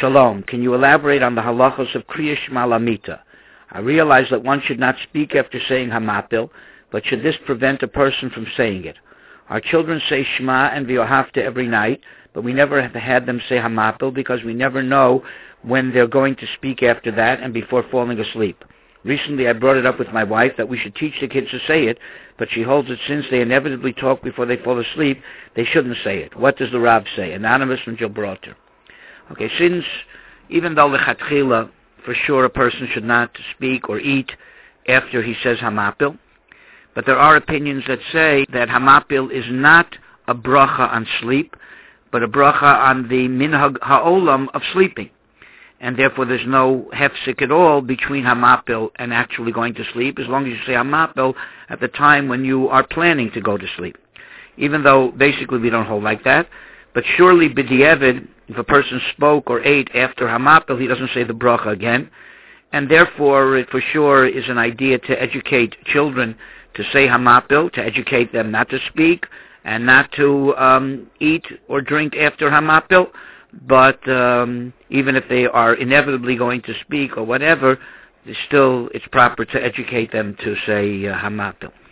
Shalom. Can you elaborate on the halachos of Kriya Shema Lamita? I realize that one should not speak after saying Hamapil, but should this prevent a person from saying it? Our children say Shema and V'yohavta every night, but we never have had them say Hamapil because we never know when they're going to speak after that and before falling asleep. Recently I brought it up with my wife that we should teach the kids to say it, but she holds that since they inevitably talk before they fall asleep, they shouldn't say it. What does the Rav say? Anonymous from Gibraltar. Okay, since even though lechatchila, for sure a person should not speak or eat after he says Hamapil, but there are opinions that say that Hamapil is not a bracha on sleep, but a bracha on the minhag ha'olam of sleeping. And therefore there's no hefsek at all between Hamapil and actually going to sleep, as long as you say Hamapil at the time when you are planning to go to sleep. Even though basically we don't hold like that, but surely b'di'evid, if a person spoke or ate after Hamapil, he doesn't say the bracha again. And therefore it for sure is an idea to educate children to say Hamapil, to educate them not to speak and not to eat or drink after Hamapil. But even if they are inevitably going to speak or whatever, it's proper to educate them to say Hamapil.